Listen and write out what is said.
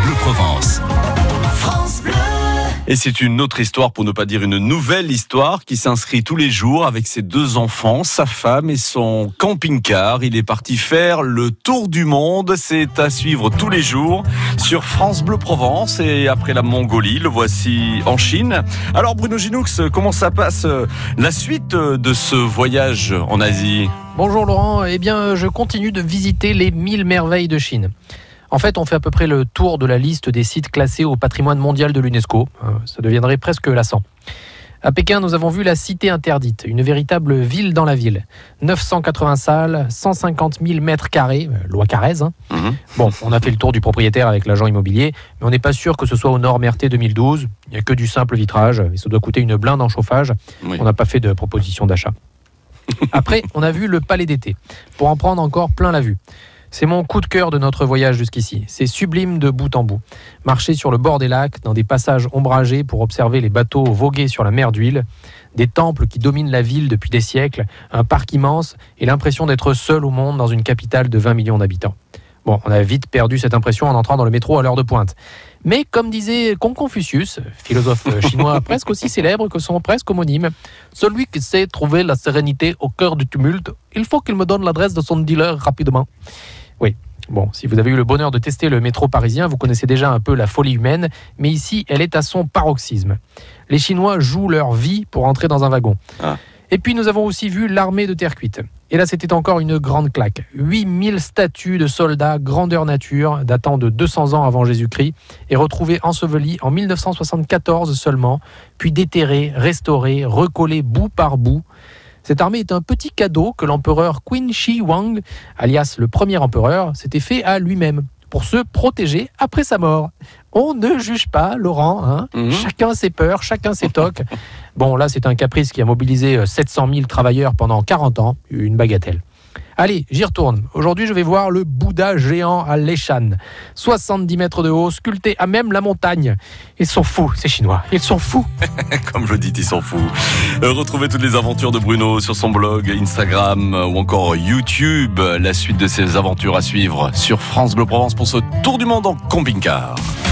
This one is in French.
Bleu Provence. France Bleu. Et c'est une autre histoire, pour ne pas dire une nouvelle histoire, qui s'inscrit tous les jours avec ses 2 enfants, sa femme et son camping-car. Il est parti faire le tour du monde. C'est à suivre tous les jours sur France Bleu Provence. Et après la Mongolie, le voici en Chine. Alors Bruno Ginoux, comment ça passe la suite de ce voyage en Asie ? Bonjour Laurent, eh bien je continue de visiter les 1000 merveilles de Chine. En fait, on fait à peu près le tour de la liste des sites classés au patrimoine mondial de l'UNESCO. Ça deviendrait presque lassant. À Pékin, nous avons vu la cité interdite, une véritable ville dans la ville. 980 salles, 150 000 mètres carrés, loi Carrez. Bon, on a fait le tour du propriétaire avec l'agent immobilier, mais on n'est pas sûr que ce soit aux normes RT 2012. Il n'y a que du simple vitrage, et ça doit coûter une blinde en chauffage. Oui. On n'a pas fait de proposition d'achat. Après, on a vu le palais d'été, pour en prendre encore plein la vue. C'est mon coup de cœur de notre voyage jusqu'ici. C'est sublime de bout en bout. Marcher sur le bord des lacs, dans des passages ombragés pour observer les bateaux voguer sur la mer d'huile, des temples qui dominent la ville depuis des siècles, un parc immense et l'impression d'être seul au monde dans une capitale de 20 millions d'habitants. Bon, on a vite perdu cette impression en entrant dans le métro à l'heure de pointe. Mais comme disait Confucius, philosophe chinois presque aussi célèbre que son presque homonyme, celui qui sait trouver la sérénité au cœur du tumulte, il faut qu'il me donne l'adresse de son dealer rapidement. Oui, bon, si vous avez eu le bonheur de tester le métro parisien, vous connaissez déjà un peu la folie humaine, mais ici, elle est à son paroxysme. Les Chinois jouent leur vie pour entrer dans un wagon. Et puis nous avons aussi vu l'armée de terre cuite. Et là, c'était encore une grande claque. 8000 statues de soldats grandeur nature, datant de 200 ans avant Jésus-Christ, et retrouvées ensevelies en 1974 seulement, puis déterrées, restaurées, recollées bout par bout. Cette armée est un petit cadeau que l'empereur Qin Shi Huang, alias le premier empereur, s'était fait à lui-même, pour se protéger après sa mort. On ne juge pas, Laurent, hein. Chacun ses peurs, chacun ses tocs. Bon, là, c'est un caprice qui a mobilisé 700 000 travailleurs pendant 40 ans, une bagatelle. Allez, j'y retourne. Aujourd'hui, je vais voir le Bouddha géant à Leshan. 70 mètres de haut, sculpté à même la montagne. Ils sont fous, ces Chinois. Ils sont fous. Comme je dis, ils sont fous. Retrouvez toutes les aventures de Bruno sur son blog, Instagram ou encore YouTube. La suite de ses aventures à suivre sur France Bleu Provence pour ce tour du monde en camping-car.